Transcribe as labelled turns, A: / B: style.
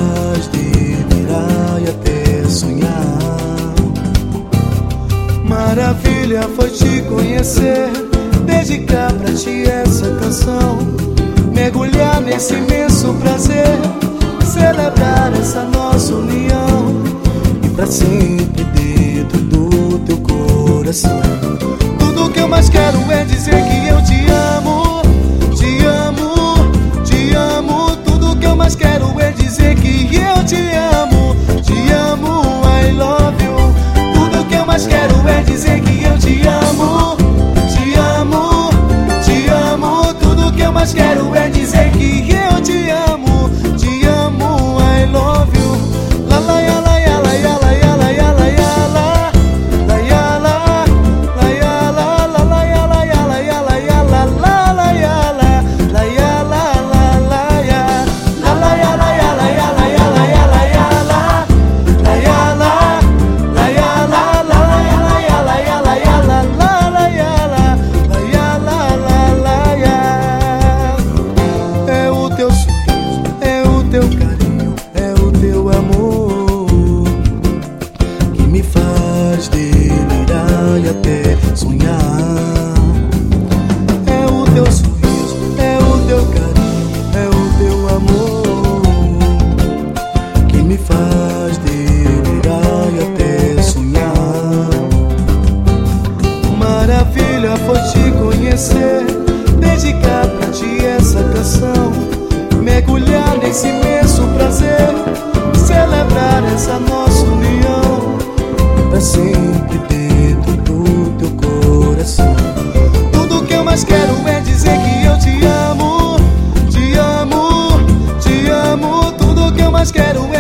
A: faz delirar e até sonhar. Maravilha foi te conhecer, dedicar pra ti essa canção, mergulhar nesse imenso prazer, celebrar essa nossa união e pra sempre dentro do teu coração. Tudo que eu mais quero é dizer que eu te amo, te amo, te amo. Tudo que eu mais quero é dizer que eu te amo, I love you. Tudo que eu mais quero é dizer que eu te amo, te amo, te amo. Tudo que eu mais quero é dizer que eu te amo, I love you. La la ya la ya la ya la ya la ya la ya la la ya la la ya la la la ya la ya la ya la ya la la la ya la la ya la la la ya la la ya la ya la ya la ya la ya la ya la la ya la la ya la la la ya la ya la ya la ya la la la ya la la ya la la la ya. É o teu sorriso, é o teu carinho, é o teu amor que me faz delirar e até sonhar. É o teu sorriso, é o teu carinho, é o teu amor que me faz delirar e até sonhar. Maravilha foi te conhecer, dedicar pra ti essa canção, mergulhar nesse imenso prazer, celebrar essa nossa união pra sempre dentro do teu coração. Tudo que eu mais quero é dizer que eu te amo, te amo, te amo. Tudo que eu mais quero